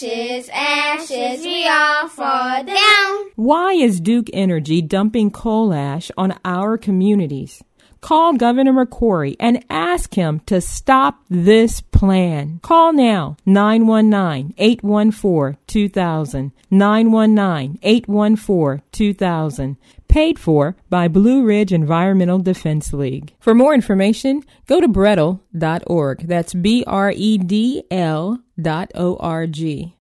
ashes, ashes, we all fall down. Why is Duke Energy dumping coal ash on our communities? Call Governor McCrory and ask him to stop this plan. Call now, 919-814-2000, 919-814-2000. Paid for by Blue Ridge Environmental Defense League. For more information, go to Bredl.org. That's BREDL.org.